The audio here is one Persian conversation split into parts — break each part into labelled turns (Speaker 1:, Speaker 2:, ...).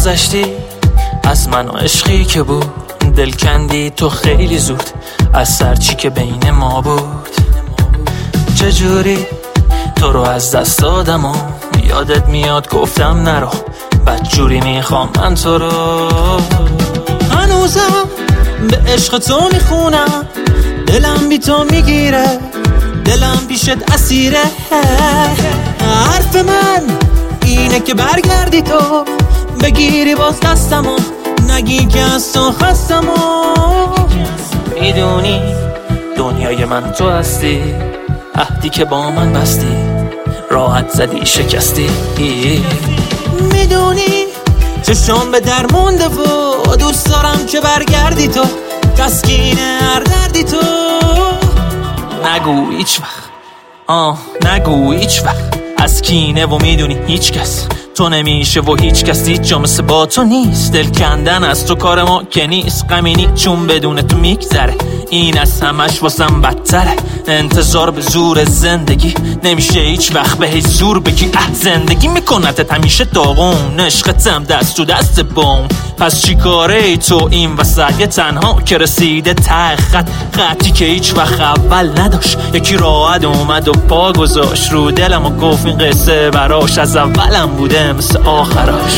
Speaker 1: گذشتی از من و عشقی که بود، دل کندی تو خیلی زود از سرچی که بین ما بود. چجوری تو رو از دست دادم و یادت میاد گفتم نرو، بدجوری میخوام من تو رو. هنوزم به عشق تو میخونم، دلم بی تو میگیره، دلم پیشت اسیره. حرف من اینه که برگردی تو، بگیری باز دستمو، نگی که از تو خستمو. میدونی دنیای من تو هستی، عهدی که با من بستی، راحت زدی شکستی. میدونی چشم به در مونده و دوست دارم که برگردی تو، تسکین هر دردی تو. نگو هیچ وقت، نگو هیچ وقت از کینه و میدونی هیچ کس تو نمیشه و هیچ کس هیچ جا مثل با تو نیست. دل کندن از تو کار ما که نیست، غمینی چون بدون تو میگذره، این از همش واسم بدتره. انتظار به زور زندگی نمیشه هیچ وقت به هیچ زور بگی زندگی میکنتت همیشه داغون، عشقتم دست تو دست بوم. پس چی کاره تو این وسط یه تنها که رسیده ته خطی که هیچ وقت اول نداشت، یکی راحت اومد و پا گذاشت رو دلم و گفت این قصه براش از اولم بوده مثل آخراش.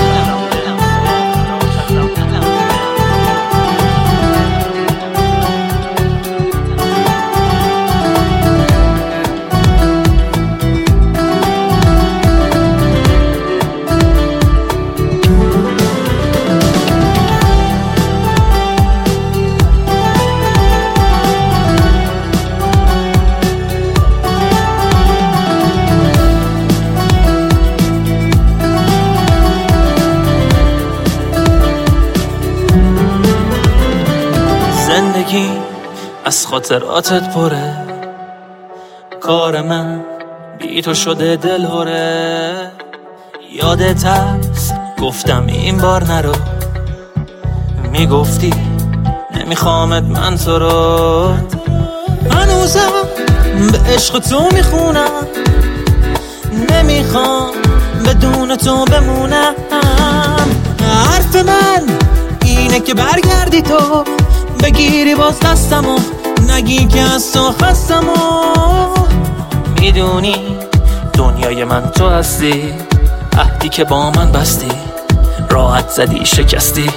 Speaker 1: زندگی از خاطراتت پره، کار من بی تو شده دلهره. یادت هست گفتم این بار نرو، میگفتی نمیخوامت من تو رو. هنوزم به عشق تو میخونم، نمیخوام بدون تو بمونم. حرف من اینه که برگردی تو، بگیری باز دستمو، نگی که از تو خستمو. میدونی دنیای من تو هستی، عهدی که با من بستی، راحت زدی شکستی.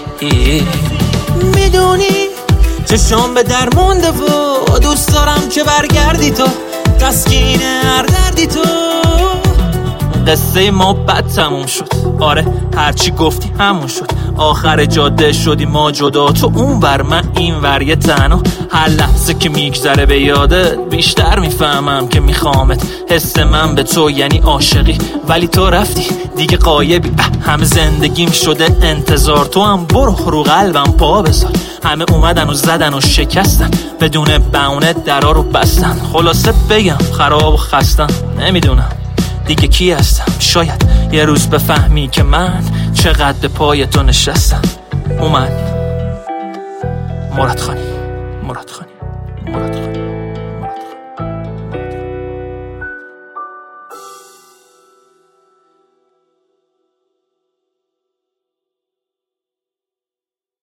Speaker 1: میدونی چشم به در مونده و دوست دارم که برگردی تو، تسکین هر دردی تو. قصه ما بد تموم شد، آره هرچی گفتی همون شد، آخر جاده شدی ما جدا، تو اون ور من این ور یه تنها. هر لحظه که میگذره به یادت بیشتر میفهمم که میخوامت. حس من به تو یعنی عاشقی، ولی تو رفتی دیگه غایبی. همه زندگیم شده انتظار، تو هم برو رو قلبم پا بذار. همه اومدن و زدن و شکستن، بدون بهونه درا رو بستن. خلاصه بگم خراب و خستم، نمیدونم دیگه کی هستم. شاید یه روز بفهمی که من چقدر به پای تو نشستم. اومد مراد خانی